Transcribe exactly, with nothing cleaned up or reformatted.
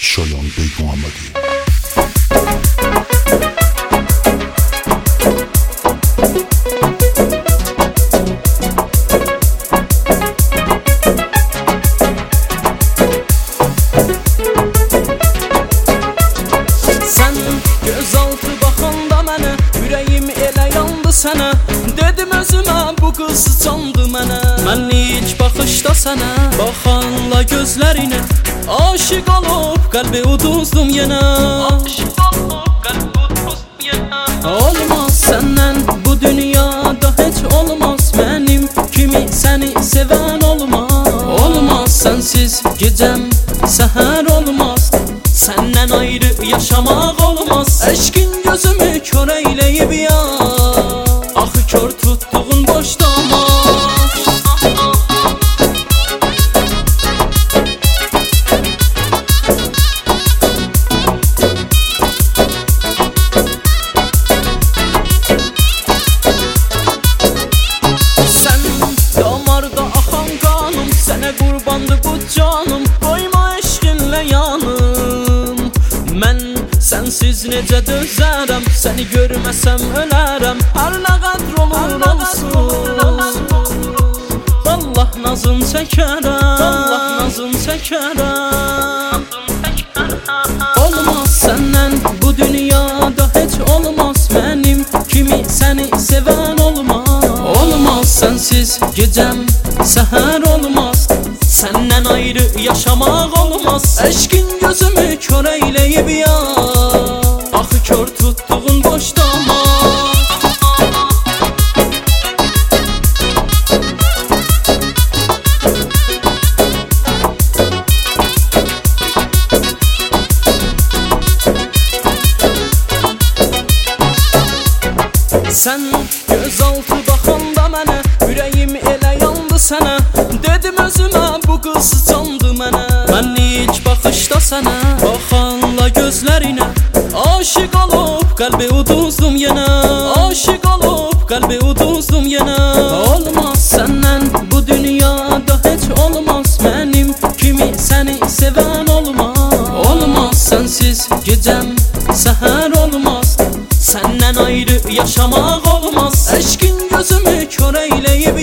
شایان بیگ محمدی. Sen gözaltı baxanda mənə, ürəyim elə yandı sənə. Dedim özümə, bu qız candı mənə. Mən ilk baxışda sənə baxanla gözlərinə aşiq olub qəlbi uduzdum yenə. Aşiq olub qəlbi uduzdum yenə. Olmaz səndən bu dünyada heç olmaz, mənim kimi səni sevən olmaz. Olmaz sənsiz gecəm səhər olmaz, səndən ayrı yaşamaq olmaz. Eşkin gözümü kör eyleyib ya, axı kör tutduğun boş damaz. Sən damarda axan qanım, sənə qurbandı bu canım. Qoyma eşkinlə yanım, mən sənsiz necə dözərəm. Səni görməsəm ölərəm, hər nə qədr olur olsun. Vallah nazın çəkərəm, vallah nazın çəkərəm. Olmaz səndən bu dünyada heç olmaz, mənim kimi səni sevən olmaz. Olmaz sənsiz gecəm səhər olmaz, səndən ayrı yaşamaq olmaz. Eşkin gözümü kör eyleyib ya, axı kör tutduğun boş damaz. Sən gözaltı baxanda mənə, ürəyim elə yandı sənə. Dedim özümə, bu qız candı mənə. Mən ilk baxışda sənə baxanla gözlərinə aşiq olub qəlbi uduzdum yenə. Aşiq olub qəlbi uduzdum yenə. Olmaz səndən bu dünyada heç olmaz, mənim kimi səni sevən olmaz. Olmaz sənsiz gecəm səhər olmaz, səndən ayrı yaşamaq olmaz. Eşkin gözümü kör eyleyib